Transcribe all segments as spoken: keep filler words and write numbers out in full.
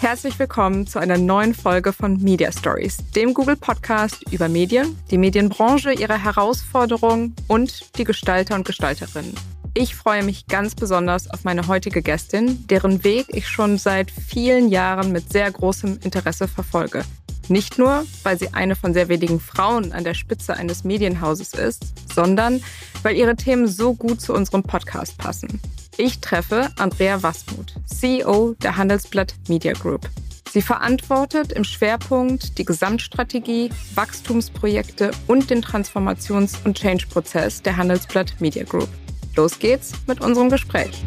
Herzlich willkommen zu einer neuen Folge von Media Stories, dem Google-Podcast über Medien, die Medienbranche, ihre Herausforderungen und die Gestalter und Gestalterinnen. Ich freue mich ganz besonders auf meine heutige Gästin, deren Weg ich schon seit vielen Jahren mit sehr großem Interesse verfolge. Nicht nur, weil sie eine von sehr wenigen Frauen an der Spitze eines Medienhauses ist, sondern weil ihre Themen so gut zu unserem Podcast passen. Ich treffe Andrea Wasmuth, C E O der Handelsblatt Media Group. Sie verantwortet im Schwerpunkt die Gesamtstrategie, Wachstumsprojekte und den Transformations- und Change-Prozess der Handelsblatt Media Group. Los geht's mit unserem Gespräch.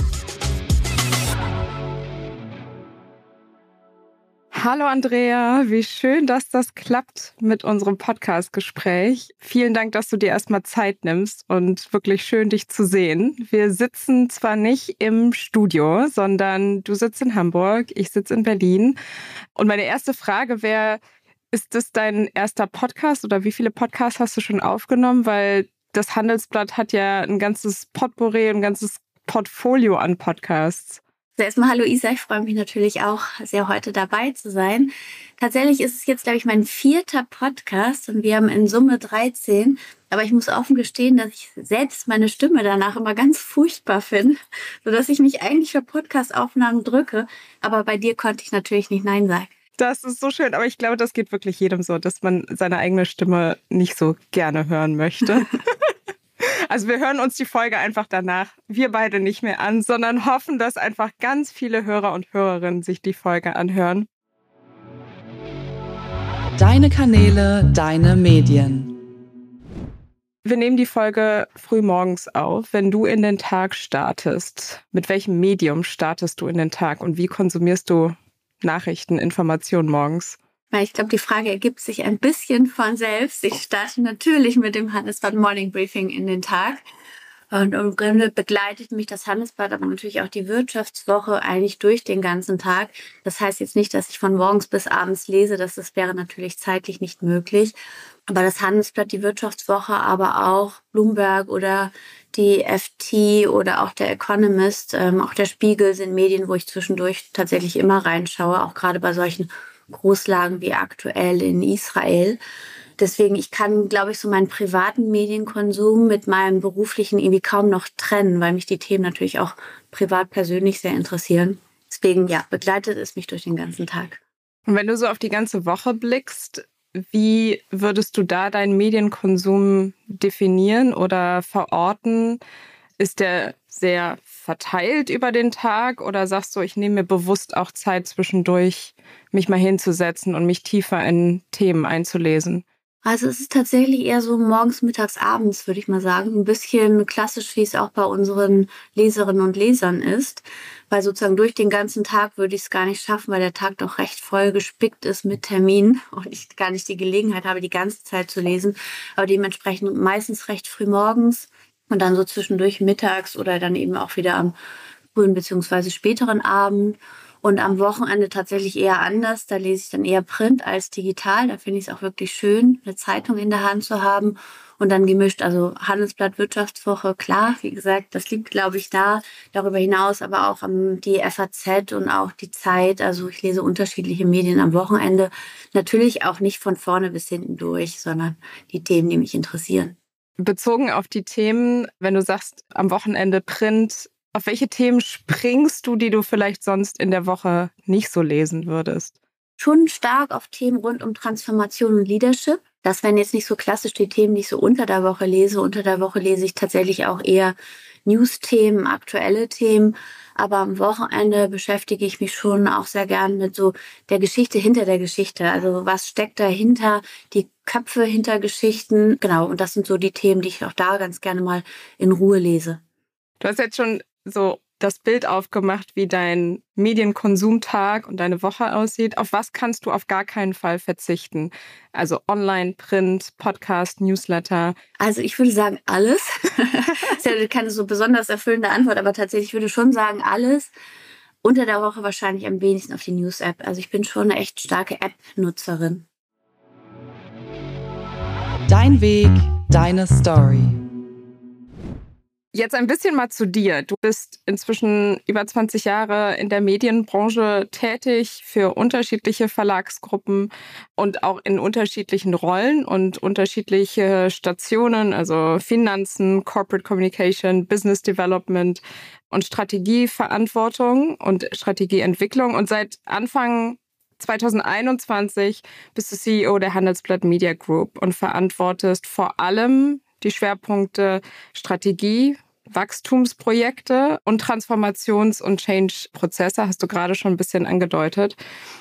Hallo Andrea, wie schön, dass das klappt mit unserem Podcast-Gespräch. Vielen Dank, dass du dir erstmal Zeit nimmst und wirklich schön, dich zu sehen. Wir sitzen zwar nicht im Studio, sondern du sitzt in Hamburg, ich sitze in Berlin. Und meine erste Frage wäre, ist das dein erster Podcast oder wie viele Podcasts hast du schon aufgenommen? Weil das Handelsblatt hat ja ein ganzes Potpourri, ein ganzes Portfolio an Podcasts. Also erstmal hallo Isa, ich freue mich natürlich auch sehr, heute dabei zu sein. Tatsächlich ist es jetzt, glaube ich, mein vierter Podcast und wir haben in Summe dreizehn. Aber ich muss offen gestehen, dass ich selbst meine Stimme danach immer ganz furchtbar finde, sodass ich mich eigentlich für Podcast-Aufnahmen drücke. Aber bei dir konnte ich natürlich nicht Nein sagen. Das ist so schön, aber ich glaube, das geht wirklich jedem so, dass man seine eigene Stimme nicht so gerne hören möchte. Also wir hören uns die Folge einfach danach, wir beide nicht mehr an, sondern hoffen, dass einfach ganz viele Hörer und Hörerinnen sich die Folge anhören. Deine Kanäle, deine Medien. Wir nehmen die Folge früh morgens auf. Wenn du in den Tag startest, mit welchem Medium startest du in den Tag und wie konsumierst du Nachrichten, Informationen morgens? Ich glaube, die Frage ergibt sich ein bisschen von selbst. Ich starte natürlich mit dem Handelsblatt Morning Briefing in den Tag. Und im Grunde begleitet mich das Handelsblatt, aber natürlich auch die Wirtschaftswoche eigentlich durch den ganzen Tag. Das heißt jetzt nicht, dass ich von morgens bis abends lese. Das, das wäre natürlich zeitlich nicht möglich. Aber das Handelsblatt, die Wirtschaftswoche, aber auch Bloomberg oder die F T oder auch der Economist, ähm, auch der Spiegel sind Medien, wo ich zwischendurch tatsächlich immer reinschaue, auch gerade bei solchen Großlagen wie aktuell in Israel. Deswegen, ich kann, glaube ich, so meinen privaten Medienkonsum mit meinem beruflichen irgendwie kaum noch trennen, weil mich die Themen natürlich auch privat persönlich sehr interessieren. Deswegen, ja, begleitet es mich durch den ganzen Tag. Und wenn du so auf die ganze Woche blickst, wie würdest du da deinen Medienkonsum definieren oder verorten? Ist der sehr verteilt über den Tag oder sagst du, ich nehme mir bewusst auch Zeit zwischendurch, mich mal hinzusetzen und mich tiefer in Themen einzulesen? Also es ist tatsächlich eher so morgens, mittags, abends, würde ich mal sagen. Ein bisschen klassisch, wie es auch bei unseren Leserinnen und Lesern ist. Weil sozusagen durch den ganzen Tag würde ich es gar nicht schaffen, weil der Tag doch recht voll gespickt ist mit Terminen und ich gar nicht die Gelegenheit habe, die ganze Zeit zu lesen. Aber dementsprechend meistens recht früh morgens. Und dann so zwischendurch mittags oder dann eben auch wieder am frühen bzw. späteren Abend. Und am Wochenende tatsächlich eher anders. Da lese ich dann eher Print als digital. Da finde ich es auch wirklich schön, eine Zeitung in der Hand zu haben. Und dann gemischt, also Handelsblatt, Wirtschaftswoche, klar, wie gesagt, das liegt, glaube ich, da. Darüber hinaus aber auch die F A Z und auch die Zeit. Also ich lese unterschiedliche Medien am Wochenende. Natürlich auch nicht von vorne bis hinten durch, sondern die Themen, die mich interessieren. Bezogen auf die Themen, wenn du sagst, am Wochenende Print, auf welche Themen springst du, die du vielleicht sonst in der Woche nicht so lesen würdest? Schon stark auf Themen rund um Transformation und Leadership. Das wären jetzt nicht so klassisch die Themen, die ich so unter der Woche lese. Unter der Woche lese ich tatsächlich auch eher News-Themen, aktuelle Themen. Aber am Wochenende beschäftige ich mich schon auch sehr gern mit so der Geschichte hinter der Geschichte. Also was steckt dahinter, die Köpfe hinter Geschichten. Genau, und das sind so die Themen, die ich auch da ganz gerne mal in Ruhe lese. Du hast jetzt schon so das Bild aufgemacht, wie dein Medienkonsumtag und deine Woche aussieht. Auf was kannst du auf gar keinen Fall verzichten? Also Online, Print, Podcast, Newsletter. Also ich würde sagen alles. Das ist ja keine so besonders erfüllende Antwort, aber tatsächlich ich würde schon sagen alles. Unter der Woche wahrscheinlich am wenigsten auf die News-App. Also ich bin schon eine echt starke App-Nutzerin. Dein Weg, deine Story. Jetzt ein bisschen mal zu dir. Du bist inzwischen über zwanzig Jahre in der Medienbranche tätig für unterschiedliche Verlagsgruppen und auch in unterschiedlichen Rollen und unterschiedliche Stationen, also Finanzen, Corporate Communication, Business Development und Strategieverantwortung und Strategieentwicklung. Und seit Anfang zwanzig einundzwanzig bist du C E O der Handelsblatt Media Group und verantwortest vor allem die Schwerpunkte Strategie, Wachstumsprojekte und Transformations- und Change-Prozesse, hast du gerade schon ein bisschen angedeutet.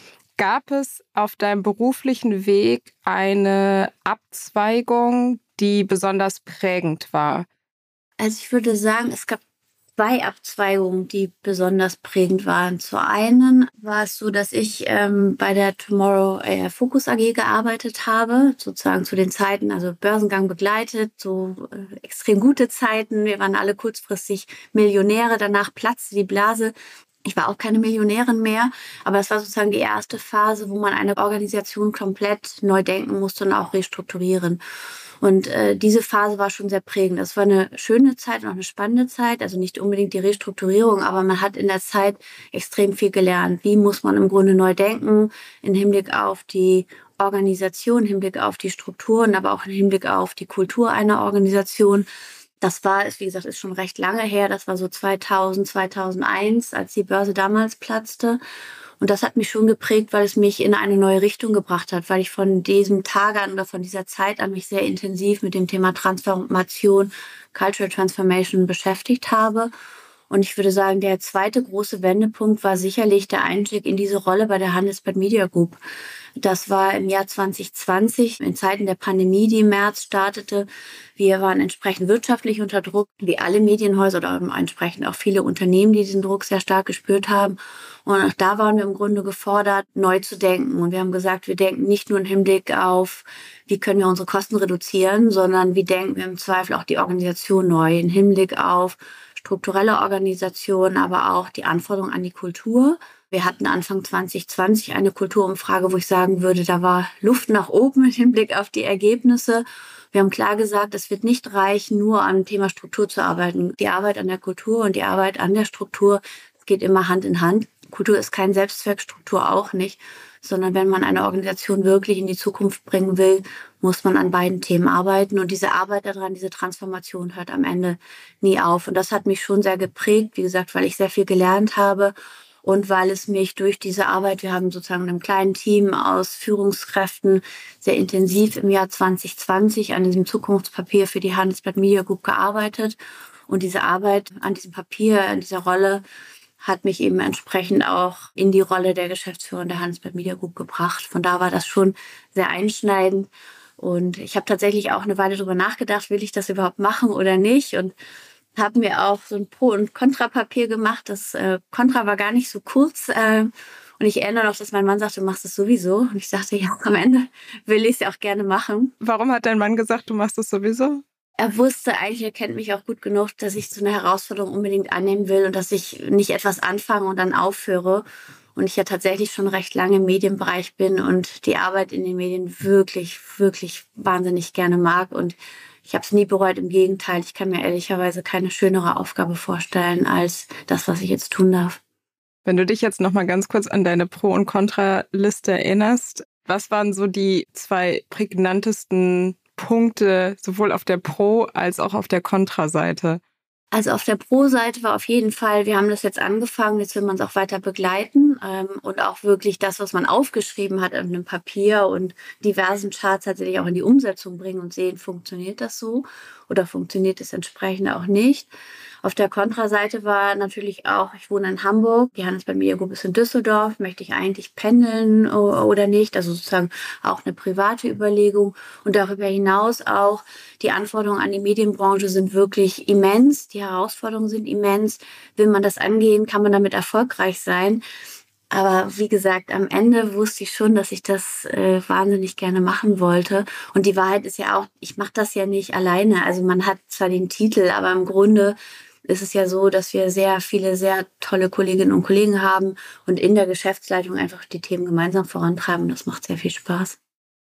Gab es auf deinem beruflichen Weg eine Abzweigung, die besonders prägend war? Also ich würde sagen, es gab zwei Abzweigungen, die besonders prägend waren. Zu einen war es so, dass ich ähm, bei der Tomorrow äh, Focus A G gearbeitet habe, sozusagen zu den Zeiten, also Börsengang begleitet, so äh, extrem gute Zeiten. Wir waren alle kurzfristig Millionäre, danach platzte die Blase. Ich war auch keine Millionärin mehr, aber es war sozusagen die erste Phase, wo man eine Organisation komplett neu denken musste und auch restrukturieren. Und äh, diese Phase war schon sehr prägend. Das war eine schöne Zeit und auch eine spannende Zeit. Also nicht unbedingt die Restrukturierung, aber man hat in der Zeit extrem viel gelernt. Wie muss man im Grunde neu denken im Hinblick auf die Organisation, im Hinblick auf die Strukturen, aber auch im Hinblick auf die Kultur einer Organisation. Das war, wie gesagt, ist schon recht lange her. Das war so zweitausend, zweitausendeins, als die Börse damals platzte. Und das hat mich schon geprägt, weil es mich in eine neue Richtung gebracht hat, weil ich von diesem Tag an oder von dieser Zeit an mich sehr intensiv mit dem Thema Transformation, Cultural Transformation beschäftigt habe. Und ich würde sagen, der zweite große Wendepunkt war sicherlich der Einstieg in diese Rolle bei der Handelsblatt Media Group. Das war im Jahr zwanzig zwanzig, in Zeiten der Pandemie, die im März startete. Wir waren entsprechend wirtschaftlich unter Druck, wie alle Medienhäuser oder entsprechend auch viele Unternehmen, die diesen Druck sehr stark gespürt haben. Und auch da waren wir im Grunde gefordert, neu zu denken. Und wir haben gesagt, wir denken nicht nur im Hinblick auf, wie können wir unsere Kosten reduzieren, sondern wie denken wir im Zweifel auch die Organisation neu, im Hinblick auf strukturelle Organisation, aber auch die Anforderungen an die Kultur. Wir hatten Anfang zwanzig zwanzig eine Kulturumfrage, wo ich sagen würde, da war Luft nach oben im Hinblick auf die Ergebnisse. Wir haben klar gesagt, es wird nicht reichen, nur am Thema Struktur zu arbeiten. Die Arbeit an der Kultur und die Arbeit an der Struktur, es geht immer Hand in Hand. Kultur ist kein Selbstzweck, Struktur auch nicht, sondern wenn man eine Organisation wirklich in die Zukunft bringen will, muss man an beiden Themen arbeiten. Und diese Arbeit daran, diese Transformation hört am Ende nie auf. Und das hat mich schon sehr geprägt, wie gesagt, weil ich sehr viel gelernt habe und weil es mich durch diese Arbeit, wir haben sozusagen in einem kleinen Team aus Führungskräften sehr intensiv im Jahr zwanzig zwanzig an diesem Zukunftspapier für die Handelsblatt Media Group gearbeitet. Und diese Arbeit an diesem Papier, an dieser Rolle, hat mich eben entsprechend auch in die Rolle der Geschäftsführerin der Handelsblatt Media Group gebracht. Von da war das schon sehr einschneidend. Und ich habe tatsächlich auch eine Weile darüber nachgedacht, will ich das überhaupt machen oder nicht? Und habe mir auch so ein Pro- und Kontrapapier gemacht. Das äh, Kontra war gar nicht so kurz. Äh, und ich erinnere noch, dass mein Mann sagte, du machst es sowieso. Und ich sagte, ja, am Ende will ich es ja auch gerne machen. Warum hat dein Mann gesagt, du machst es sowieso? Er wusste eigentlich, er kennt mich auch gut genug, dass ich so eine Herausforderung unbedingt annehmen will und dass ich nicht etwas anfange und dann aufhöre. Und ich ja tatsächlich schon recht lange im Medienbereich bin und die Arbeit in den Medien wirklich, wirklich wahnsinnig gerne mag. Und ich habe es nie bereut, im Gegenteil. Ich kann mir ehrlicherweise keine schönere Aufgabe vorstellen als das, was ich jetzt tun darf. Wenn du dich jetzt noch mal ganz kurz an deine Pro- und Kontraliste erinnerst, was waren so die zwei prägnantesten Punkte sowohl auf der Pro- als auch auf der Kontraseite? Also auf der Pro-Seite war auf jeden Fall, wir haben das jetzt angefangen, jetzt will man es auch weiter begleiten ähm, und auch wirklich das, was man aufgeschrieben hat auf einem Papier und diversen Charts tatsächlich auch in die Umsetzung bringen und sehen, funktioniert das so oder funktioniert es entsprechend auch nicht. Auf der Kontraseite war natürlich auch, ich wohne in Hamburg, die Handelsblatt Media Group ist in Düsseldorf, möchte ich eigentlich pendeln oder nicht? Also sozusagen auch eine private Überlegung. Und darüber hinaus auch, die Anforderungen an die Medienbranche sind wirklich immens, die Herausforderungen sind immens. Will man das angehen, kann man damit erfolgreich sein? Aber wie gesagt, am Ende wusste ich schon, dass ich das äh, wahnsinnig gerne machen wollte. Und die Wahrheit ist ja auch, ich mache das ja nicht alleine. Also man hat zwar den Titel, aber im Grunde ist es ja so, dass wir sehr viele, sehr tolle Kolleginnen und Kollegen haben und in der Geschäftsleitung einfach die Themen gemeinsam vorantreiben. Das macht sehr viel Spaß.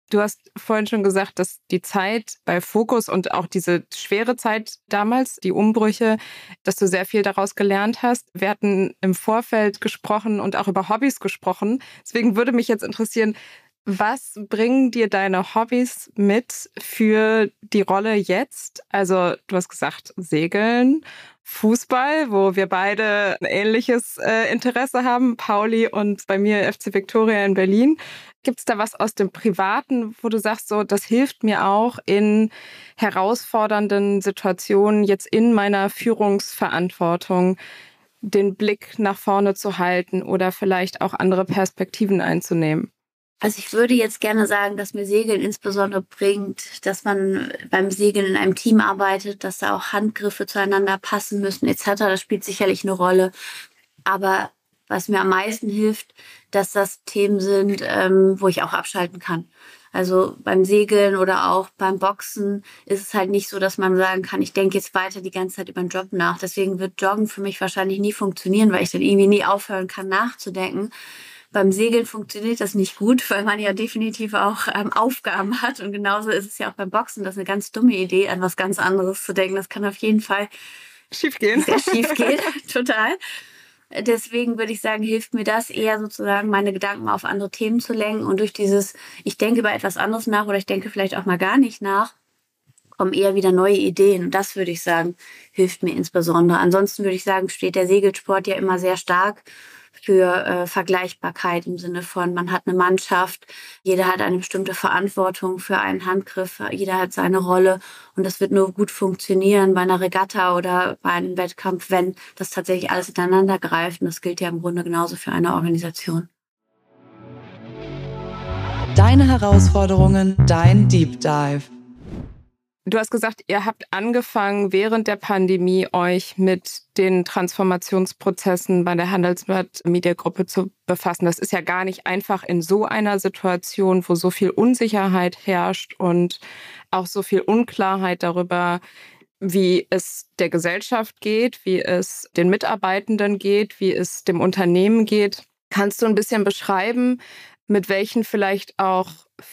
Du hast vorhin schon gesagt, dass die Zeit bei Focus und auch diese schwere Zeit damals, die Umbrüche, dass du sehr viel daraus gelernt hast. Wir hatten im Vorfeld gesprochen und auch über Hobbys gesprochen. Deswegen würde mich jetzt interessieren, was bringen dir deine Hobbys mit für die Rolle jetzt? Also du hast gesagt, Segeln, Fußball, wo wir beide ein ähnliches äh, Interesse haben, Pauli und bei mir F C Viktoria in Berlin. Gibt es da was aus dem Privaten, wo du sagst, so, das hilft mir auch in herausfordernden Situationen, jetzt in meiner Führungsverantwortung, den Blick nach vorne zu halten oder vielleicht auch andere Perspektiven einzunehmen? Also ich würde jetzt gerne sagen, dass mir Segeln insbesondere bringt, dass man beim Segeln in einem Team arbeitet, dass da auch Handgriffe zueinander passen müssen et cetera. Das spielt sicherlich eine Rolle. Aber was mir am meisten hilft, dass das Themen sind, ähm, wo ich auch abschalten kann. Also beim Segeln oder auch beim Boxen ist es halt nicht so, dass man sagen kann, ich denke jetzt weiter die ganze Zeit über den Job nach. Deswegen wird Joggen für mich wahrscheinlich nie funktionieren, weil ich dann irgendwie nie aufhören kann nachzudenken. Beim Segeln funktioniert das nicht gut, weil man ja definitiv auch ähm, Aufgaben hat. Und genauso ist es ja auch beim Boxen. Das ist eine ganz dumme Idee, an was ganz anderes zu denken. Das kann auf jeden Fall schief gehen. Sehr schief gehen, total. Deswegen würde ich sagen, hilft mir das eher sozusagen, meine Gedanken auf andere Themen zu lenken. Und durch dieses, ich denke über etwas anderes nach oder ich denke vielleicht auch mal gar nicht nach, kommen eher wieder neue Ideen. Und das würde ich sagen, hilft mir insbesondere. Ansonsten würde ich sagen, steht der Segelsport ja immer sehr stark für äh, Vergleichbarkeit im Sinne von, man hat eine Mannschaft, jeder hat eine bestimmte Verantwortung für einen Handgriff, jeder hat seine Rolle und das wird nur gut funktionieren bei einer Regatta oder bei einem Wettkampf, wenn das tatsächlich alles ineinander greift und das gilt ja im Grunde genauso für eine Organisation. Deine Herausforderungen, dein Deep Dive. Du hast gesagt, ihr habt angefangen, während der Pandemie euch mit den Transformationsprozessen bei der Handelsblatt Media Gruppe zu befassen. Das ist ja gar nicht einfach in so einer Situation, wo so viel Unsicherheit herrscht und auch so viel Unklarheit darüber, wie es der Gesellschaft geht, wie es den Mitarbeitenden geht, wie es dem Unternehmen geht. Kannst du ein bisschen beschreiben, mit welchen vielleicht auch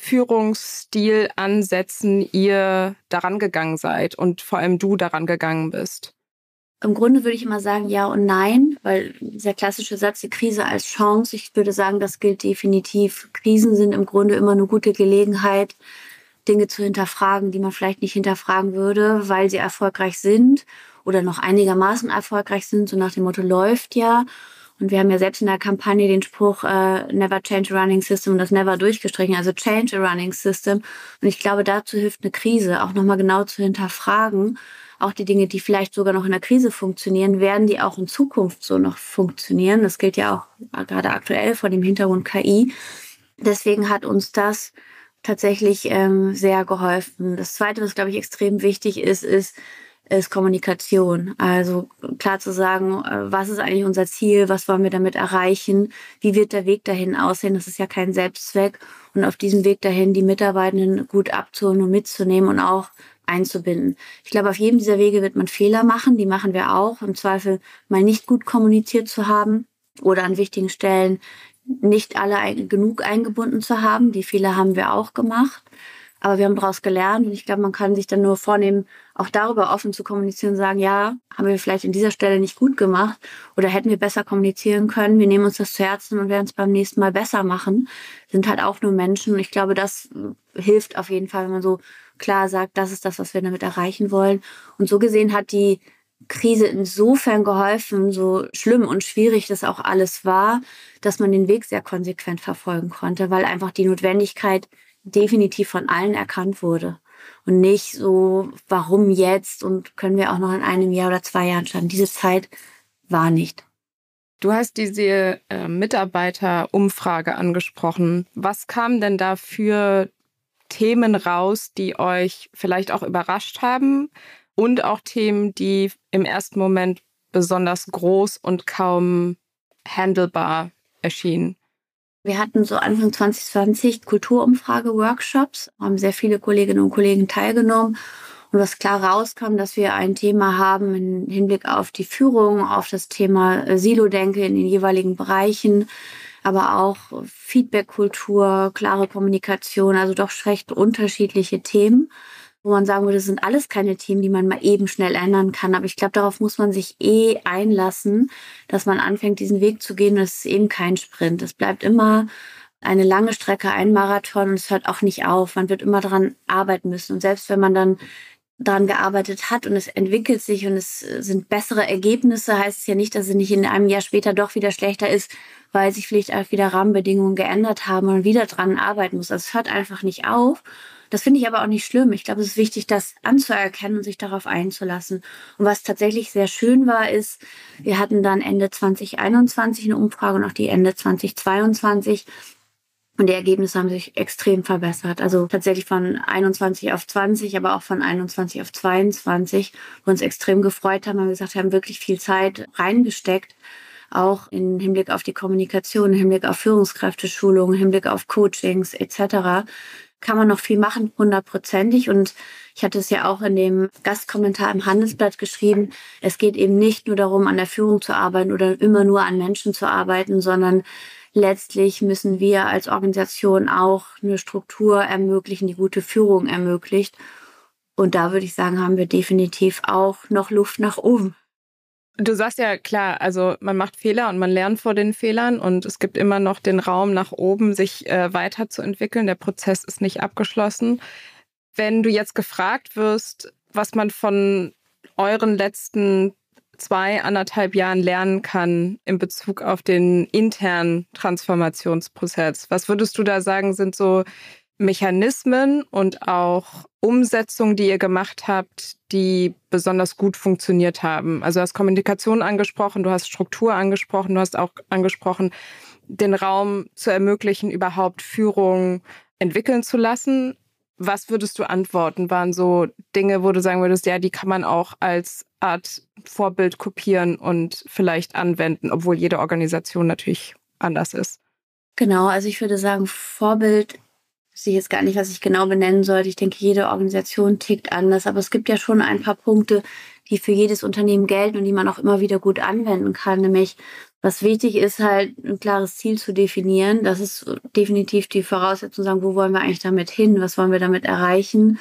Führungsstilansätzen ihr daran gegangen seid und vor allem du daran gegangen bist? Im Grunde würde ich immer sagen ja und nein, weil dieser klassische Satz, die Krise als Chance, ich würde sagen, das gilt definitiv. Krisen sind im Grunde immer eine gute Gelegenheit, Dinge zu hinterfragen, die man vielleicht nicht hinterfragen würde, weil sie erfolgreich sind oder noch einigermaßen erfolgreich sind, so nach dem Motto läuft ja. Und wir haben ja selbst in der Kampagne den Spruch äh, Never change a running system und das Never durchgestrichen, also change a running system. Und ich glaube, dazu hilft eine Krise, auch nochmal genau zu hinterfragen. Auch die Dinge, die vielleicht sogar noch in der Krise funktionieren, werden die auch in Zukunft so noch funktionieren. Das gilt ja auch gerade aktuell vor dem Hintergrund K I. Deswegen hat uns das tatsächlich ähm, sehr geholfen. Das Zweite, was, glaube ich, extrem wichtig ist, ist, ist Kommunikation. Also klar zu sagen, was ist eigentlich unser Ziel, was wollen wir damit erreichen, wie wird der Weg dahin aussehen, das ist ja kein Selbstzweck. Und auf diesem Weg dahin die Mitarbeitenden gut abzuholen und mitzunehmen und auch einzubinden. Ich glaube, auf jedem dieser Wege wird man Fehler machen, die machen wir auch, im Zweifel mal nicht gut kommuniziert zu haben oder an wichtigen Stellen nicht alle ein, genug eingebunden zu haben. Die Fehler haben wir auch gemacht. Aber wir haben daraus gelernt und ich glaube, man kann sich dann nur vornehmen, auch darüber offen zu kommunizieren und sagen, ja, haben wir vielleicht an dieser Stelle nicht gut gemacht oder hätten wir besser kommunizieren können. Wir nehmen uns das zu Herzen und werden es beim nächsten Mal besser machen. Sind halt auch nur Menschen und ich glaube, das hilft auf jeden Fall, wenn man so klar sagt, das ist das, was wir damit erreichen wollen. Und so gesehen hat die Krise insofern geholfen, so schlimm und schwierig das auch alles war, dass man den Weg sehr konsequent verfolgen konnte, weil einfach die Notwendigkeit definitiv von allen erkannt wurde. Und nicht so, warum jetzt und können wir auch noch in einem Jahr oder zwei Jahren starten. Diese Zeit war nicht. Du hast diese äh, Mitarbeiterumfrage angesprochen. Was kamen denn da für Themen raus, die euch vielleicht auch überrascht haben und auch Themen, die im ersten Moment besonders groß und kaum handelbar erschienen? Wir hatten so Anfang zwanzig zwanzig Kulturumfrage-Workshops, haben sehr viele Kolleginnen und Kollegen teilgenommen. Und was klar rauskam, dass wir ein Thema haben im Hinblick auf die Führung, auf das Thema Silo-Denke in den jeweiligen Bereichen, aber auch Feedback-Kultur, klare Kommunikation, also doch recht unterschiedliche Themen, wo man sagen würde, das sind alles keine Themen, die man mal eben schnell ändern kann. Aber ich glaube, darauf muss man sich eh einlassen, dass man anfängt, diesen Weg zu gehen. Das ist eben kein Sprint. Es bleibt immer eine lange Strecke, ein Marathon, und es hört auch nicht auf. Man wird immer daran arbeiten müssen. Und selbst wenn man dann daran gearbeitet hat und es entwickelt sich und es sind bessere Ergebnisse, heißt es ja nicht, dass es nicht in einem Jahr später doch wieder schlechter ist, weil sich vielleicht auch wieder Rahmenbedingungen geändert haben und wieder dran arbeiten muss. Also es hört einfach nicht auf. Das finde ich aber auch nicht schlimm. Ich glaube, es ist wichtig, das anzuerkennen und sich darauf einzulassen. Und was tatsächlich sehr schön war, ist, wir hatten dann Ende zwanzig einundzwanzig eine Umfrage und auch die Ende zwanzig zweiundzwanzig. Und die Ergebnisse haben sich extrem verbessert. Also tatsächlich von einundzwanzig auf zwanzig, aber auch von einundzwanzig auf zweiundzwanzig, wo wir uns extrem gefreut haben, weil wir gesagt haben, wirklich viel Zeit reingesteckt, auch im Hinblick auf die Kommunikation, im Hinblick auf Führungskräfteschulung, im Hinblick auf Coachings et cetera. Kann man noch viel machen, hundertprozentig. Und ich hatte es ja auch in dem Gastkommentar im Handelsblatt geschrieben, es geht eben nicht nur darum, an der Führung zu arbeiten oder immer nur an Menschen zu arbeiten, sondern letztlich müssen wir als Organisation auch eine Struktur ermöglichen, die gute Führung ermöglicht. Und da würde ich sagen, haben wir definitiv auch noch Luft nach oben. Du sagst ja, klar, also man macht Fehler und man lernt vor den Fehlern und es gibt immer noch den Raum nach oben, sich äh, weiterzuentwickeln. Der Prozess ist nicht abgeschlossen. Wenn du jetzt gefragt wirst, was man von euren letzten zwei, anderthalb Jahren lernen kann in Bezug auf den internen Transformationsprozess, was würdest du da sagen, sind so Mechanismen und auch Umsetzungen, die ihr gemacht habt, die besonders gut funktioniert haben? Also du hast Kommunikation angesprochen, du hast Struktur angesprochen, du hast auch angesprochen, den Raum zu ermöglichen, überhaupt Führung entwickeln zu lassen. Was würdest du antworten? Waren so Dinge, wo du sagen würdest, ja, die kann man auch als Art Vorbild kopieren und vielleicht anwenden, obwohl jede Organisation natürlich anders ist? Genau, also ich würde sagen, Vorbild, weiß ich jetzt gar nicht, was ich genau benennen sollte. Ich denke, jede Organisation tickt anders, aber es gibt ja schon ein paar Punkte, die für jedes Unternehmen gelten und die man auch immer wieder gut anwenden kann. Nämlich, was wichtig ist, halt ein klares Ziel zu definieren. Das ist definitiv die Voraussetzung, sagen, wo wollen wir eigentlich damit hin? Was wollen wir damit erreichen?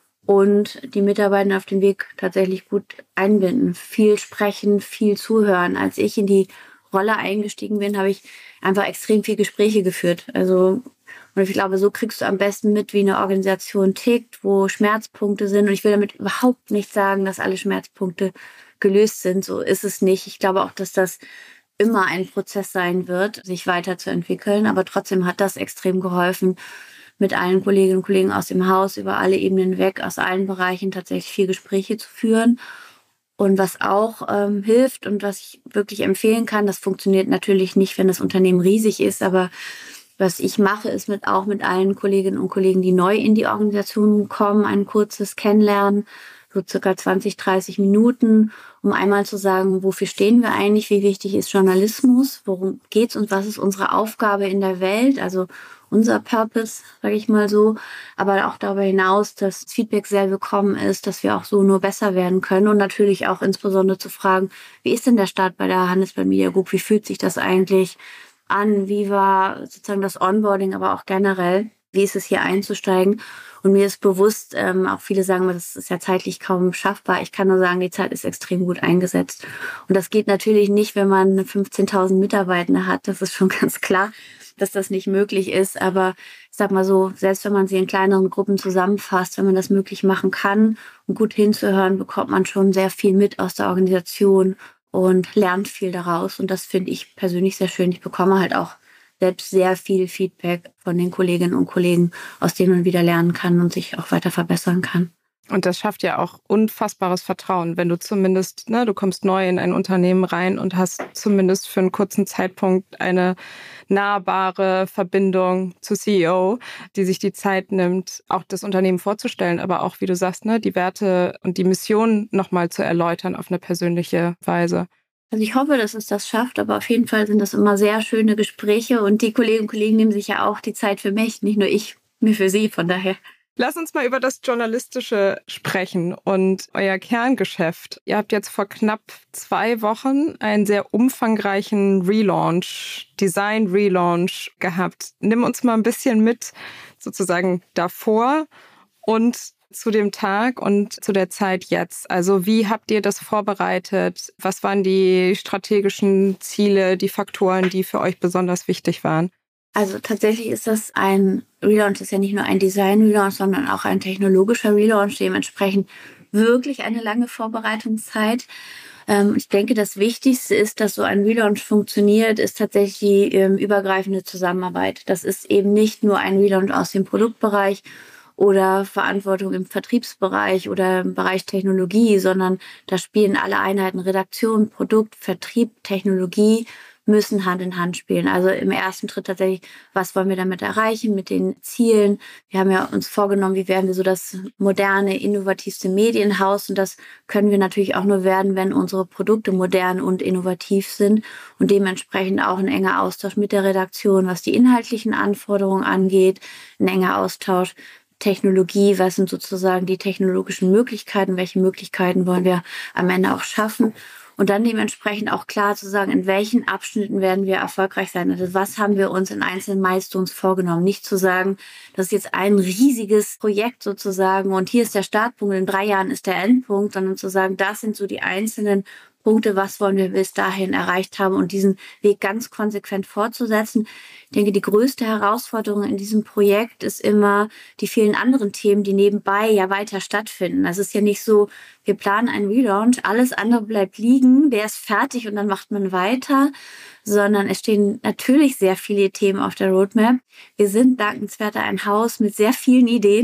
Und die Mitarbeiter auf den Weg tatsächlich gut einbinden. Viel sprechen, viel zuhören. Als ich in die Rolle eingestiegen bin, habe ich einfach extrem viel Gespräche geführt. Also, und ich glaube, so kriegst du am besten mit, wie eine Organisation tickt, wo Schmerzpunkte sind. Und ich will damit überhaupt nicht sagen, dass alle Schmerzpunkte gelöst sind. So ist es nicht. Ich glaube auch, dass das immer ein Prozess sein wird, sich weiterzuentwickeln. Aber trotzdem hat das extrem geholfen, mit allen Kolleginnen und Kollegen aus dem Haus über alle Ebenen weg, aus allen Bereichen tatsächlich viel Gespräche zu führen. Und was auch ähm, hilft und was ich wirklich empfehlen kann, das funktioniert natürlich nicht, wenn das Unternehmen riesig ist, aber was ich mache, ist mit auch mit allen Kolleginnen und Kollegen, die neu in die Organisation kommen, ein kurzes Kennenlernen, so circa zwanzig, dreißig Minuten, um einmal zu sagen, wofür stehen wir eigentlich, wie wichtig ist Journalismus, worum geht's und was ist unsere Aufgabe in der Welt, also unser Purpose, sage ich mal so, aber auch darüber hinaus, dass Feedback sehr willkommen ist, dass wir auch so nur besser werden können und natürlich auch insbesondere zu fragen, wie ist denn der Start bei der Handelsblatt Media Group, wie fühlt sich das eigentlich an, wie war sozusagen das Onboarding, aber auch generell, wie ist es hier einzusteigen? Und mir ist bewusst, ähm, auch viele sagen, das ist ja zeitlich kaum schaffbar. Ich kann nur sagen, die Zeit ist extrem gut eingesetzt. Und das geht natürlich nicht, wenn man fünfzehntausend Mitarbeitende hat. Das ist schon ganz klar, dass das nicht möglich ist. Aber ich sag mal so, selbst wenn man sie in kleineren Gruppen zusammenfasst, wenn man das möglich machen kann und gut hinzuhören, bekommt man schon sehr viel mit aus der Organisation und lernt viel daraus. Und das finde ich persönlich sehr schön. Ich bekomme halt auch selbst sehr viel Feedback von den Kolleginnen und Kollegen, aus denen man wieder lernen kann und sich auch weiter verbessern kann. Und das schafft ja auch unfassbares Vertrauen, wenn du zumindest, ne, du kommst neu in ein Unternehmen rein und hast zumindest für einen kurzen Zeitpunkt eine nahbare Verbindung zu C E O, die sich die Zeit nimmt, auch das Unternehmen vorzustellen, aber auch, wie du sagst, ne, die Werte und die Mission nochmal zu erläutern auf eine persönliche Weise. Also ich hoffe, dass es das schafft, aber auf jeden Fall sind das immer sehr schöne Gespräche und die Kolleginnen und Kollegen nehmen sich ja auch die Zeit für mich, nicht nur ich, mir für sie, von daher. Lass uns mal über das Journalistische sprechen und euer Kerngeschäft. Ihr habt jetzt vor knapp zwei Wochen einen sehr umfangreichen Relaunch, Design-Relaunch gehabt. Nimm uns mal ein bisschen mit, sozusagen davor und zu dem Tag und zu der Zeit jetzt. Also wie habt ihr das vorbereitet? Was waren die strategischen Ziele, die Faktoren, die für euch besonders wichtig waren? Also tatsächlich ist das ein Relaunch, das ist ja nicht nur ein Design-Relaunch, sondern auch ein technologischer Relaunch, dementsprechend wirklich eine lange Vorbereitungszeit. Ähm, ich denke, das Wichtigste ist, dass so ein Relaunch funktioniert, ist tatsächlich die ähm, übergreifende Zusammenarbeit. Das ist eben nicht nur ein Relaunch aus dem Produktbereich oder Verantwortung im Vertriebsbereich oder im Bereich Technologie, sondern da spielen alle Einheiten Redaktion, Produkt, Vertrieb, Technologie, müssen Hand in Hand spielen. Also im ersten Schritt tatsächlich, was wollen wir damit erreichen mit den Zielen? Wir haben ja uns vorgenommen, wie werden wir so das moderne, innovativste Medienhaus, und das können wir natürlich auch nur werden, wenn unsere Produkte modern und innovativ sind und dementsprechend auch ein enger Austausch mit der Redaktion, was die inhaltlichen Anforderungen angeht, ein enger Austausch Technologie, was sind sozusagen die technologischen Möglichkeiten, welche Möglichkeiten wollen wir am Ende auch schaffen. Und dann dementsprechend auch klar zu sagen, in welchen Abschnitten werden wir erfolgreich sein. Also was haben wir uns in einzelnen Milestones vorgenommen. Nicht zu sagen, das ist jetzt ein riesiges Projekt sozusagen und hier ist der Startpunkt, in drei Jahren ist der Endpunkt, sondern zu sagen, das sind so die einzelnen Punkte, was wollen wir bis dahin erreicht haben und diesen Weg ganz konsequent fortzusetzen. Ich denke, die größte Herausforderung in diesem Projekt ist immer die vielen anderen Themen, die nebenbei ja weiter stattfinden. Also es ist ja nicht so, wir planen einen Relaunch, alles andere bleibt liegen, der ist fertig und dann macht man weiter, sondern es stehen natürlich sehr viele Themen auf der Roadmap. Wir sind dankenswerter ein Haus mit sehr vielen Ideen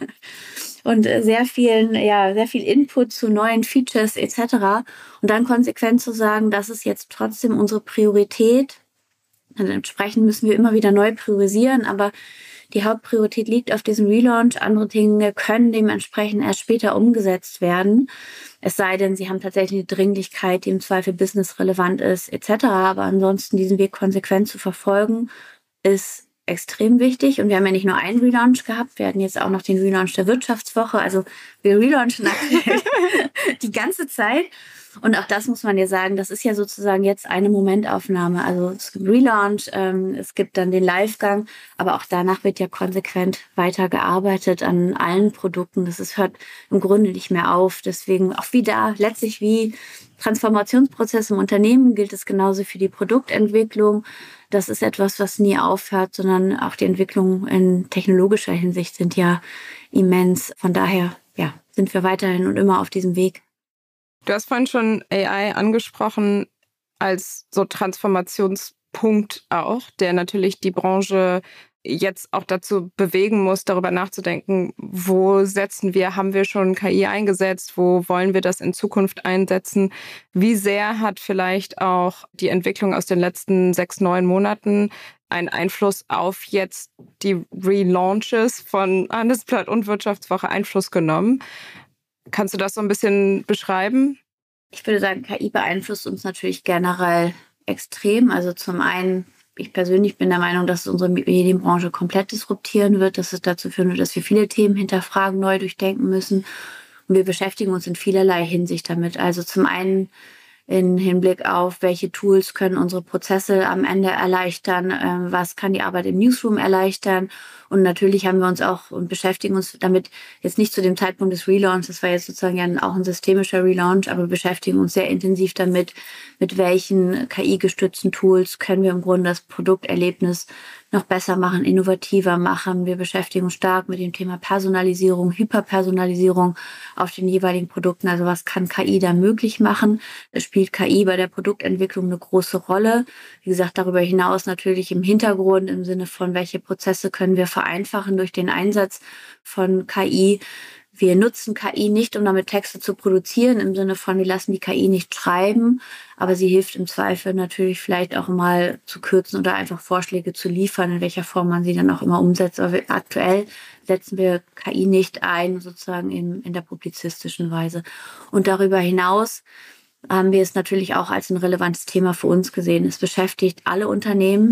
und sehr vielen, ja, sehr viel Input zu neuen Features et cetera. Und dann konsequent zu sagen, das ist jetzt trotzdem unsere Priorität. Und entsprechend müssen wir immer wieder neu priorisieren, aber die Hauptpriorität liegt auf diesem Relaunch. Andere Dinge können dementsprechend erst später umgesetzt werden. Es sei denn, sie haben tatsächlich eine Dringlichkeit, die im Zweifel businessrelevant ist et cetera. Aber ansonsten diesen Weg konsequent zu verfolgen, ist extrem wichtig. Und wir haben ja nicht nur einen Relaunch gehabt, wir hatten jetzt auch noch den Relaunch der Wirtschaftswoche. Also wir relaunchen aktuell die ganze Zeit. Und auch das muss man ja sagen, das ist ja sozusagen jetzt eine Momentaufnahme. Also es gibt Relaunch, ähm, es gibt dann den Livegang, aber auch danach wird ja konsequent weitergearbeitet an allen Produkten. Das ist, hört im Grunde nicht mehr auf. Deswegen auch wieder letztlich wie Transformationsprozesse im Unternehmen gilt es genauso für die Produktentwicklung. Das ist etwas, was nie aufhört, sondern auch die Entwicklungen in technologischer Hinsicht sind ja immens. Von daher, ja, sind wir weiterhin und immer auf diesem Weg. Du hast vorhin schon A I angesprochen als so Transformationspunkt auch, der natürlich die Branche jetzt auch dazu bewegen muss, darüber nachzudenken, wo setzen wir, haben wir schon K I eingesetzt, wo wollen wir das in Zukunft einsetzen? Wie sehr hat vielleicht auch die Entwicklung aus den letzten sechs, neun Monaten einen Einfluss auf jetzt die Relaunches von Handelsblatt und Wirtschaftswoche Einfluss genommen? Kannst du das so ein bisschen beschreiben? Ich würde sagen, K I beeinflusst uns natürlich generell extrem. Also zum einen, ich persönlich bin der Meinung, dass es unsere Medienbranche komplett disruptieren wird, dass es dazu führen wird, dass wir viele Themen hinterfragen, neu durchdenken müssen. Und wir beschäftigen uns in vielerlei Hinsicht damit. Also zum einen in Hinblick auf, welche Tools können unsere Prozesse am Ende erleichtern, äh, was kann die Arbeit im Newsroom erleichtern. Und natürlich haben wir uns auch und beschäftigen uns damit jetzt nicht zu dem Zeitpunkt des Relaunch, das war jetzt sozusagen ja auch ein systemischer Relaunch, aber wir beschäftigen uns sehr intensiv damit, mit welchen K I-gestützten Tools können wir im Grunde das Produkterlebnis noch besser machen, innovativer machen. Wir beschäftigen uns stark mit dem Thema Personalisierung, Hyperpersonalisierung auf den jeweiligen Produkten. Also was kann K I da möglich machen? Es spielt K I bei der Produktentwicklung eine große Rolle. Wie gesagt, darüber hinaus natürlich im Hintergrund im Sinne von, welche Prozesse können wir vereinfachen durch den Einsatz von K I. Wir nutzen K I nicht, um damit Texte zu produzieren, im Sinne von, wir lassen die K I nicht schreiben, aber sie hilft im Zweifel natürlich vielleicht auch mal zu kürzen oder einfach Vorschläge zu liefern, in welcher Form man sie dann auch immer umsetzt. Aber aktuell setzen wir K I nicht ein, sozusagen in, in der publizistischen Weise. Und darüber hinaus haben wir es natürlich auch als ein relevantes Thema für uns gesehen. Es beschäftigt alle Unternehmen,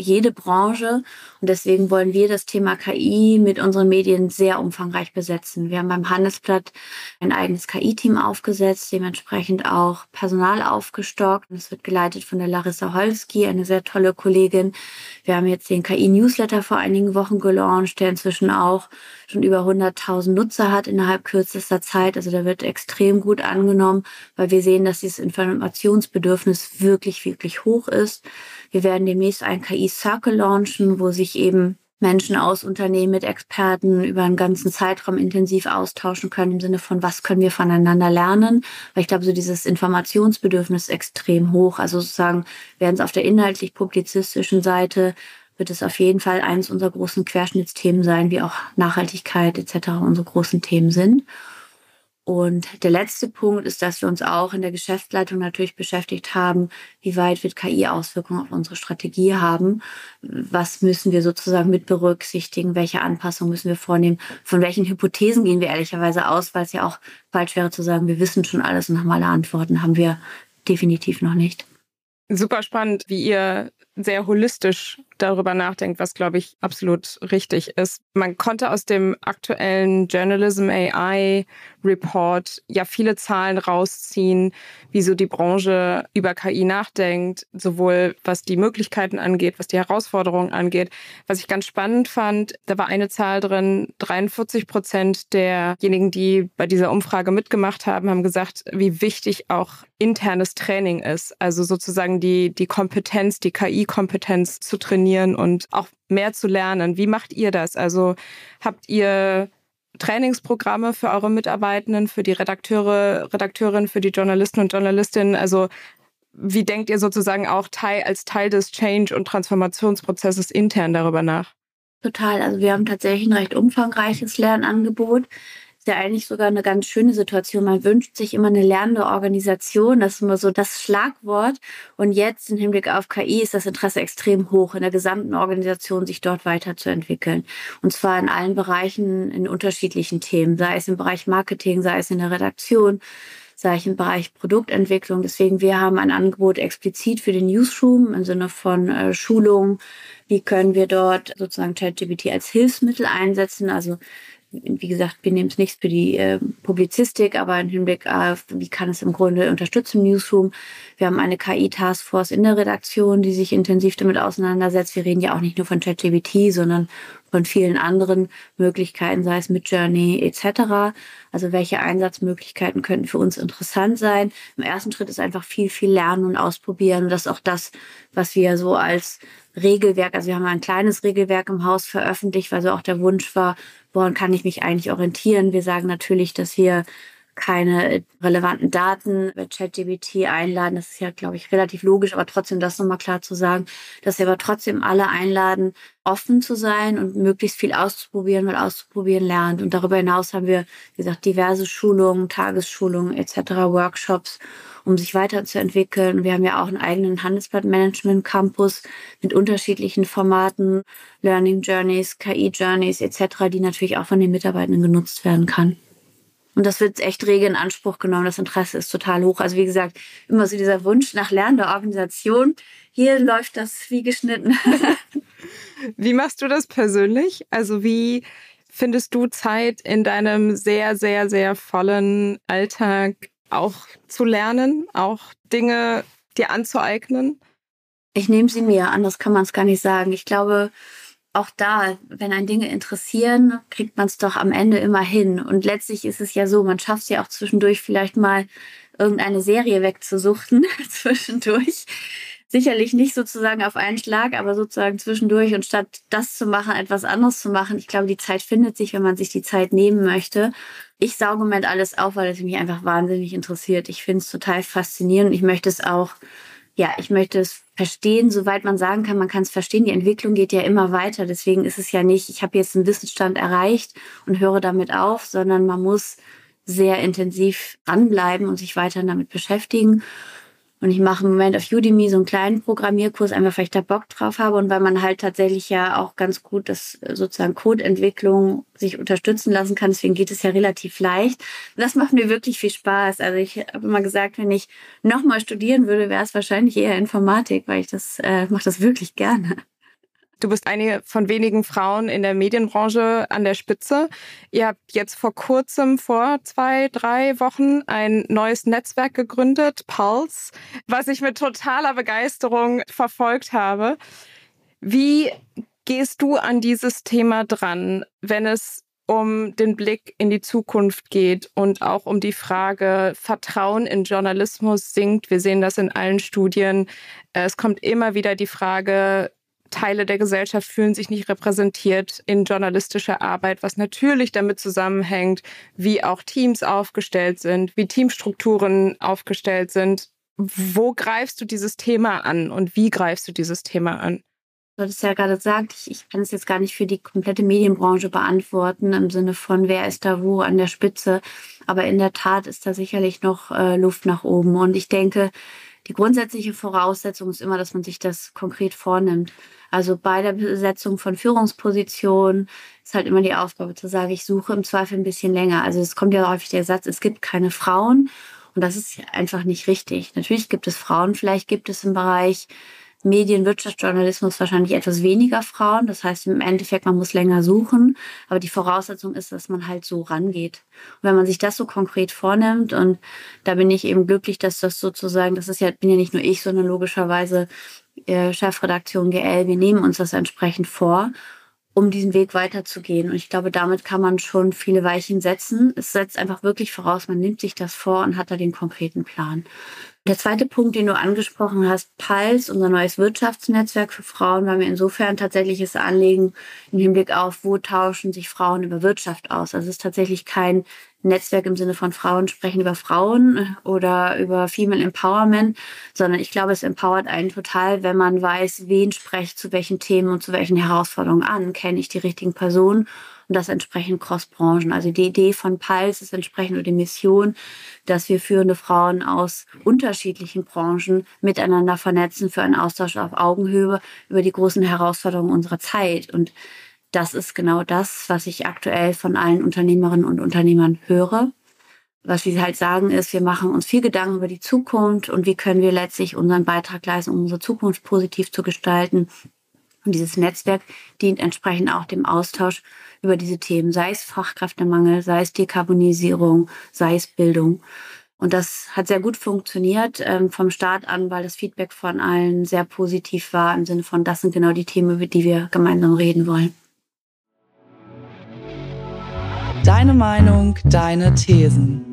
jede Branche. Und deswegen wollen wir das Thema K I mit unseren Medien sehr umfangreich besetzen. Wir haben beim Handelsblatt ein eigenes K I-Team aufgesetzt, dementsprechend auch Personal aufgestockt. Das wird geleitet von der Larissa Holski, eine sehr tolle Kollegin. Wir haben jetzt den K I-Newsletter vor einigen Wochen gelauncht, der inzwischen auch schon über hunderttausend Nutzer hat innerhalb kürzester Zeit. Also der wird extrem gut angenommen, weil wir sehen, dass dieses Informationsbedürfnis wirklich, wirklich hoch ist. Wir werden demnächst einen K I-Circle launchen, wo sich eben Menschen aus Unternehmen mit Experten über einen ganzen Zeitraum intensiv austauschen können, im Sinne von, was können wir voneinander lernen? Weil ich glaube, so dieses Informationsbedürfnis ist extrem hoch. Also sozusagen werden es auf der inhaltlich-publizistischen Seite wird es auf jeden Fall eines unserer großen Querschnittsthemen sein, wie auch Nachhaltigkeit et cetera unsere großen Themen sind. Und der letzte Punkt ist, dass wir uns auch in der Geschäftsleitung natürlich beschäftigt haben, wie weit wird K I Auswirkungen auf unsere Strategie haben? Was müssen wir sozusagen mit berücksichtigen? Welche Anpassungen müssen wir vornehmen? Von welchen Hypothesen gehen wir ehrlicherweise aus? Weil es ja auch falsch wäre zu sagen, wir wissen schon alles und haben alle Antworten. Haben wir definitiv noch nicht. Super spannend, wie ihr sehr holistisch darüber nachdenkt, was, glaube ich, absolut richtig ist. Man konnte aus dem aktuellen Journalism A I Report ja viele Zahlen rausziehen, wie so die Branche über K I nachdenkt, sowohl was die Möglichkeiten angeht, was die Herausforderungen angeht. Was ich ganz spannend fand, da war eine Zahl drin, dreiundvierzig Prozent derjenigen, die bei dieser Umfrage mitgemacht haben, haben gesagt, wie wichtig auch internes Training ist. Also sozusagen die, die Kompetenz, die K I-Kompetenz zu trainieren und auch mehr zu lernen. Wie macht ihr das? Also habt ihr Trainingsprogramme für eure Mitarbeitenden, für die Redakteure, Redakteurinnen, für die Journalisten und Journalistinnen? Also wie denkt ihr sozusagen auch Teil, als Teil des Change- und Transformationsprozesses intern darüber nach? Total. Also wir haben tatsächlich ein recht umfangreiches Lernangebot. Ist ja eigentlich sogar eine ganz schöne Situation. Man wünscht sich immer eine lernende Organisation. Das ist immer so das Schlagwort. Und jetzt im Hinblick auf K I ist das Interesse extrem hoch, in der gesamten Organisation sich dort weiterzuentwickeln. Und zwar in allen Bereichen, in unterschiedlichen Themen. Sei es im Bereich Marketing, sei es in der Redaktion, sei es im Bereich Produktentwicklung. Deswegen, wir haben ein Angebot explizit für den Newsroom im Sinne von äh, Schulung. Wie können wir dort sozusagen ChatGPT als Hilfsmittel einsetzen? Also wie gesagt, wir nehmen es nicht für die äh, Publizistik, aber im Hinblick auf, wie kann es im Grunde unterstützen im Newsroom. Wir haben eine K I-Taskforce in der Redaktion, die sich intensiv damit auseinandersetzt. Wir reden ja auch nicht nur von ChatGPT, sondern von vielen anderen Möglichkeiten, sei es Midjourney et cetera. Also welche Einsatzmöglichkeiten könnten für uns interessant sein? Im ersten Schritt ist einfach viel, viel lernen und ausprobieren. Und das ist auch das, was wir so als Regelwerk, also wir haben ein kleines Regelwerk im Haus veröffentlicht, weil so auch der Wunsch war, woran kann ich mich eigentlich orientieren? Wir sagen natürlich, dass wir keine relevanten Daten mit ChatGPT einladen. Das ist ja, glaube ich, relativ logisch, aber trotzdem das nochmal klar zu sagen, dass wir aber trotzdem alle einladen, offen zu sein und möglichst viel auszuprobieren, weil auszuprobieren lernt. Und darüber hinaus haben wir, wie gesagt, diverse Schulungen, Tagesschulungen et cetera, Workshops, um sich weiterzuentwickeln. Wir haben ja auch einen eigenen Handelsblatt-Management-Campus mit unterschiedlichen Formaten, Learning Journeys, K I-Journeys et cetera, die natürlich auch von den Mitarbeitenden genutzt werden kann. Und das wird echt rege in Anspruch genommen. Das Interesse ist total hoch. Also wie gesagt, immer so dieser Wunsch nach lernender Organisation. Hier läuft das wie geschnitten. Wie machst du das persönlich? Also wie findest du Zeit in deinem sehr, sehr, sehr vollen Alltag auch zu lernen, auch Dinge dir anzueignen? Ich nehme sie mir, anders kann man es gar nicht sagen. Ich glaube, auch da, wenn einen Dinge interessieren, kriegt man es doch am Ende immer hin. Und letztlich ist es ja so, man schafft es ja auch zwischendurch vielleicht mal irgendeine Serie wegzusuchten, zwischendurch. Sicherlich nicht sozusagen auf einen Schlag, aber sozusagen zwischendurch. Und statt das zu machen, etwas anderes zu machen, ich glaube, die Zeit findet sich, wenn man sich die Zeit nehmen möchte. Ich sauge im Moment alles auf, weil es mich einfach wahnsinnig interessiert. Ich finde es total faszinierend. Ich möchte es auch, ja, ich möchte es verstehen, soweit man sagen kann, man kann es verstehen. Die Entwicklung geht ja immer weiter. Deswegen ist es ja nicht, ich habe jetzt einen Wissensstand erreicht und höre damit auf, sondern man muss sehr intensiv dranbleiben und sich weiter damit beschäftigen. Und ich mache im Moment auf Udemy so einen kleinen Programmierkurs, einfach weil ich da Bock drauf habe und weil man halt tatsächlich ja auch ganz gut das sozusagen Codeentwicklung sich unterstützen lassen kann. Deswegen geht es ja relativ leicht. Und das macht mir wirklich viel Spaß. Also ich habe immer gesagt, wenn ich nochmal studieren würde, wäre es wahrscheinlich eher Informatik, weil ich das äh, mache das wirklich gerne. Du bist eine von wenigen Frauen in der Medienbranche an der Spitze. Ihr habt jetzt vor kurzem, vor zwei, drei Wochen, ein neues Netzwerk gegründet, Pulse, was ich mit totaler Begeisterung verfolgt habe. Wie gehst du an dieses Thema dran, wenn es um den Blick in die Zukunft geht und auch um die Frage, Vertrauen in Journalismus sinkt? Wir sehen das in allen Studien. Es kommt immer wieder die Frage, Teile der Gesellschaft fühlen sich nicht repräsentiert in journalistischer Arbeit, was natürlich damit zusammenhängt, wie auch Teams aufgestellt sind, wie Teamstrukturen aufgestellt sind. Wo greifst du dieses Thema an und wie greifst du dieses Thema an? Du hattest ja gerade gesagt, ich, ich kann es jetzt gar nicht für die komplette Medienbranche beantworten, im Sinne von, wer ist da wo an der Spitze. Aber in der Tat ist da sicherlich noch äh, Luft nach oben. Und ich denke, die grundsätzliche Voraussetzung ist immer, dass man sich das konkret vornimmt. Also bei der Besetzung von Führungspositionen ist halt immer die Aufgabe zu sagen, ich suche im Zweifel ein bisschen länger. Also es kommt ja häufig der Satz, es gibt keine Frauen. Und das ist einfach nicht richtig. Natürlich gibt es Frauen, vielleicht gibt es im Bereich Medien, Wirtschaftsjournalismus wahrscheinlich etwas weniger Frauen. Das heißt im Endeffekt, man muss länger suchen. Aber die Voraussetzung ist, dass man halt so rangeht. Und wenn man sich das so konkret vornimmt, und da bin ich eben glücklich, dass das sozusagen, das ist ja, bin ja nicht nur ich, sondern logischerweise äh, Chefredaktion G L, wir nehmen uns das entsprechend vor, um diesen Weg weiterzugehen. Und ich glaube, damit kann man schon viele Weichen setzen. Es setzt einfach wirklich voraus, man nimmt sich das vor und hat da den konkreten Plan. Der zweite Punkt, den du angesprochen hast, Pulse, unser neues Wirtschaftsnetzwerk für Frauen, war mir insofern tatsächliches Anliegen im Hinblick auf, wo tauschen sich Frauen über Wirtschaft aus. Also es ist tatsächlich kein Netzwerk im Sinne von Frauen sprechen über Frauen oder über Female Empowerment, sondern ich glaube, es empowert einen total, wenn man weiß, wen spreche ich zu welchen Themen und zu welchen Herausforderungen an. Kenne ich die richtigen Personen? Und das entsprechend Cross-Branchen. Also die Idee von Pulse ist entsprechend oder die Mission, dass wir führende Frauen aus unterschiedlichen Branchen miteinander vernetzen für einen Austausch auf Augenhöhe über die großen Herausforderungen unserer Zeit. Und das ist genau das, was ich aktuell von allen Unternehmerinnen und Unternehmern höre. Was wir halt sagen ist, wir machen uns viel Gedanken über die Zukunft und wie können wir letztlich unseren Beitrag leisten, um unsere Zukunft positiv zu gestalten. Und dieses Netzwerk dient entsprechend auch dem Austausch über diese Themen, sei es Fachkräftemangel, sei es Dekarbonisierung, sei es Bildung. Und das hat sehr gut funktioniert ähm, vom Start an, weil das Feedback von allen sehr positiv war, im Sinne von, das sind genau die Themen, über die wir gemeinsam reden wollen. Deine Meinung, deine Thesen.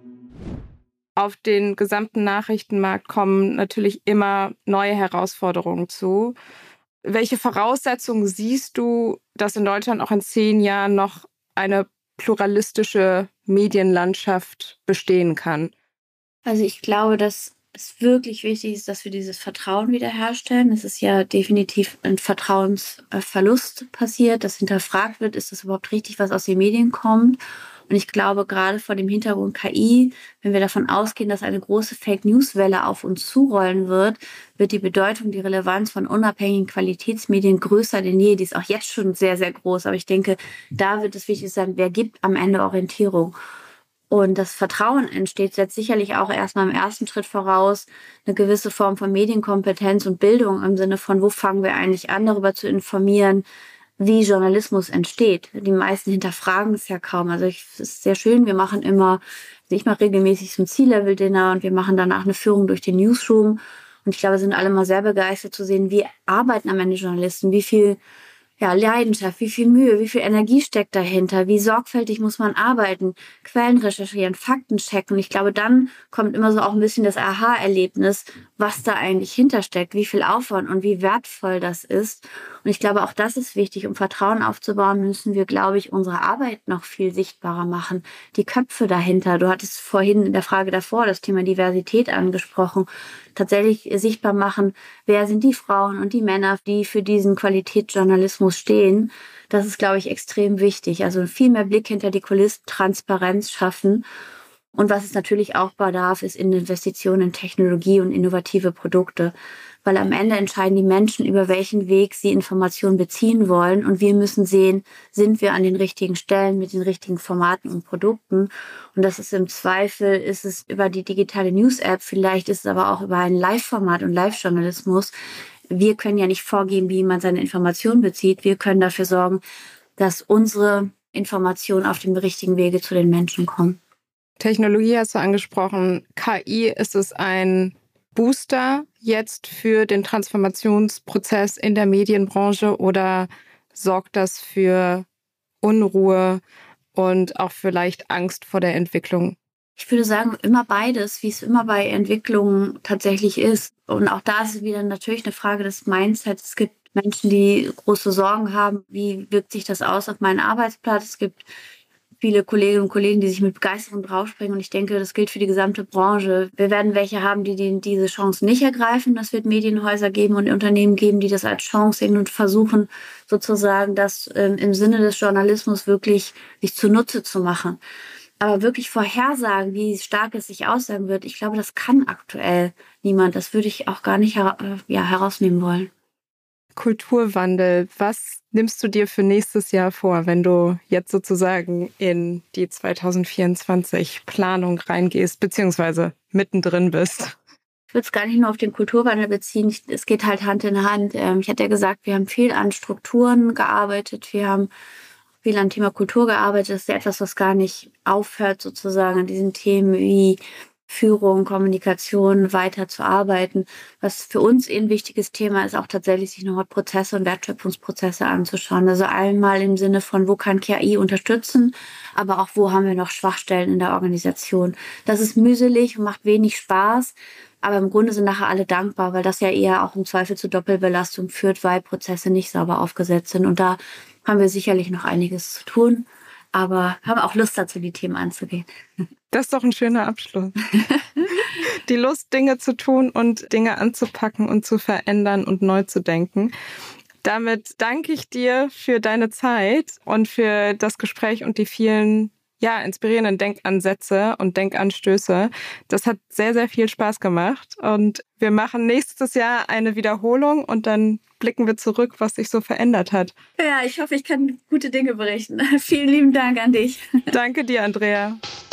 Auf den gesamten Nachrichtenmarkt kommen natürlich immer neue Herausforderungen zu. Welche Voraussetzungen siehst du, dass in Deutschland auch in zehn Jahren noch eine pluralistische Medienlandschaft bestehen kann? Also ich glaube, dass es wirklich wichtig ist, dass wir dieses Vertrauen wiederherstellen. Es ist ja definitiv ein Vertrauensverlust passiert, dass hinterfragt wird, ist das überhaupt richtig, was aus den Medien kommt? Und ich glaube, gerade vor dem Hintergrund K I, wenn wir davon ausgehen, dass eine große Fake-News-Welle auf uns zurollen wird, wird die Bedeutung, die Relevanz von unabhängigen Qualitätsmedien größer denn je. Die ist auch jetzt schon sehr, sehr groß. Aber ich denke, da wird es wichtig sein, wer gibt am Ende Orientierung. Und das Vertrauen entsteht, setzt sicherlich auch erstmal im ersten Schritt voraus eine gewisse Form von Medienkompetenz und Bildung im Sinne von, wo fangen wir eigentlich an, darüber zu informieren, wie Journalismus entsteht. Die meisten hinterfragen es ja kaum. Also ich, es ist sehr schön, wir machen immer, also ich mache regelmäßig so ein C-Level-Dinner und wir machen danach eine Führung durch den Newsroom. Und ich glaube, wir sind alle mal sehr begeistert zu sehen, wie arbeiten am Ende Journalisten, wie viel ja, Leidenschaft, wie viel Mühe, wie viel Energie steckt dahinter, wie sorgfältig muss man arbeiten, Quellen recherchieren, Fakten checken. Und ich glaube, dann kommt immer so auch ein bisschen das Aha-Erlebnis, was da eigentlich hintersteckt, wie viel Aufwand und wie wertvoll das ist. Und ich glaube, auch das ist wichtig. Um Vertrauen aufzubauen, müssen wir, glaube ich, unsere Arbeit noch viel sichtbarer machen. Die Köpfe dahinter. Du hattest vorhin in der Frage davor das Thema Diversität angesprochen. Tatsächlich sichtbar machen, wer sind die Frauen und die Männer, die für diesen Qualitätsjournalismus stehen. Das ist, glaube ich, extrem wichtig. Also viel mehr Blick hinter die Kulissen, Transparenz schaffen. Und was es natürlich auch bedarf, ist Investitionen in Technologie und innovative Produkte. Weil am Ende entscheiden die Menschen, über welchen Weg sie Informationen beziehen wollen. Und wir müssen sehen, sind wir an den richtigen Stellen mit den richtigen Formaten und Produkten. Und das ist im Zweifel, ist es über die digitale News-App, vielleicht ist es aber auch über ein Live-Format und Live-Journalismus. wir können ja nicht vorgeben, wie man seine Informationen bezieht. Wir können dafür sorgen, dass unsere Informationen auf dem richtigen Wege zu den Menschen kommen. Technologie hast du angesprochen. K I, ist es ein Booster jetzt für den Transformationsprozess in der Medienbranche oder sorgt das für Unruhe und auch vielleicht Angst vor der Entwicklung? Ich würde sagen, immer beides, wie es immer bei Entwicklungen tatsächlich ist. Und auch da ist es wieder natürlich eine Frage des Mindsets. Es gibt Menschen, die große Sorgen haben, wie wirkt sich das aus auf meinen Arbeitsplatz. Es gibt viele Kolleginnen und Kollegen, die sich mit Begeisterung draufspringen. Und ich denke, das gilt für die gesamte Branche. Wir werden welche haben, die, die diese Chance nicht ergreifen. Es wird Medienhäuser geben und Unternehmen geben, die das als Chance sehen und versuchen, sozusagen das ähm, im Sinne des Journalismus wirklich sich zunutze zu machen. Aber wirklich vorhersagen, wie stark es sich aussagen wird, ich glaube, das kann aktuell niemand. Das würde ich auch gar nicht her- ja, herausnehmen wollen. Kulturwandel, was nimmst du dir für nächstes Jahr vor, wenn du jetzt sozusagen in die zwanzig vierundzwanzig Planung reingehst, beziehungsweise mittendrin bist? Ich würde es gar nicht nur auf den Kulturwandel beziehen. Es geht halt Hand in Hand. Ich hatte ja gesagt, wir haben viel an Strukturen gearbeitet. Wir haben viel an Thema Kultur gearbeitet. Das ist ja etwas, was gar nicht aufhört, sozusagen an diesen Themen wie Führung, Kommunikation weiter zu arbeiten. Was für uns ein wichtiges Thema ist, auch tatsächlich sich nochmal Prozesse und Wertschöpfungsprozesse anzuschauen. Also einmal im Sinne von, wo kann K I unterstützen, aber auch, wo haben wir noch Schwachstellen in der Organisation. Das ist mühselig und macht wenig Spaß, aber im Grunde sind nachher alle dankbar, weil das ja eher auch im Zweifel zu Doppelbelastung führt, weil Prozesse nicht sauber aufgesetzt sind. Und da haben wir sicherlich noch einiges zu tun, aber haben auch Lust dazu, die Themen anzugehen. Das ist doch ein schöner Abschluss. Die Lust, Dinge zu tun und Dinge anzupacken und zu verändern und neu zu denken. Damit danke ich dir für deine Zeit und für das Gespräch und die vielen ja, inspirierenden Denkansätze und Denkanstöße. Das hat sehr, sehr viel Spaß gemacht. Und wir machen nächstes Jahr eine Wiederholung und dann blicken wir zurück, was sich so verändert hat. Ja, ich hoffe, ich kann gute Dinge berichten. Vielen lieben Dank an dich. Danke dir, Andrea.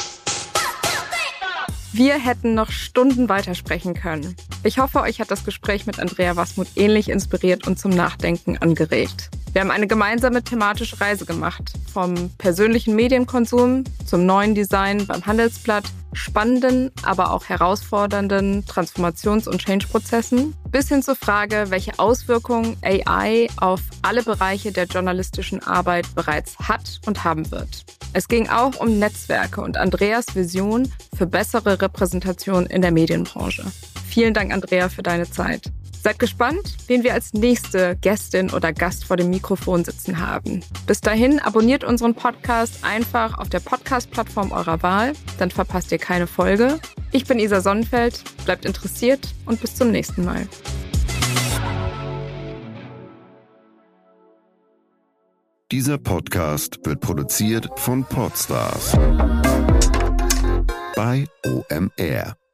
Wir hätten noch Stunden weitersprechen können. Ich hoffe, euch hat das Gespräch mit Andrea Wasmuth ähnlich inspiriert und zum Nachdenken angeregt. Wir haben eine gemeinsame thematische Reise gemacht. Vom persönlichen Medienkonsum zum neuen Design beim Handelsblatt, spannenden, aber auch herausfordernden Transformations- und Change-Prozessen, bis hin zur Frage, welche Auswirkungen A I auf alle Bereiche der journalistischen Arbeit bereits hat und haben wird. Es ging auch um Netzwerke und Andreas Vision für bessere Repräsentation in der Medienbranche. Vielen Dank, Andrea, für deine Zeit. Seid gespannt, wen wir als nächste Gästin oder Gast vor dem Mikrofon sitzen haben. Bis dahin abonniert unseren Podcast einfach auf der Podcast-Plattform eurer Wahl, dann verpasst ihr keine Folge. Ich bin Isa Sonnenfeld, bleibt interessiert und bis zum nächsten Mal. Dieser Podcast wird produziert von Podstars bei O M R.